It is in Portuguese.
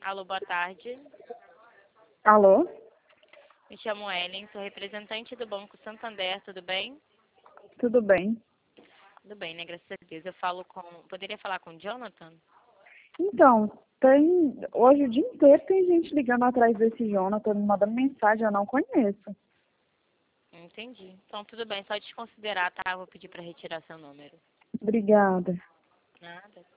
Alô, boa tarde. Alô? Me chamo Ellen, sou representante do Banco Santander, tudo bem? Tudo bem? Tudo bem, né? Graças a Deus. Eu falo com... Poderia falar com o Jonathan? Então, hoje o dia inteiro tem gente ligando atrás desse Jonathan, me mandando mensagem, eu não conheço. Entendi. Então, tudo bem, só desconsiderar, tá? Eu vou pedir para retirar seu número. Obrigada. Nada.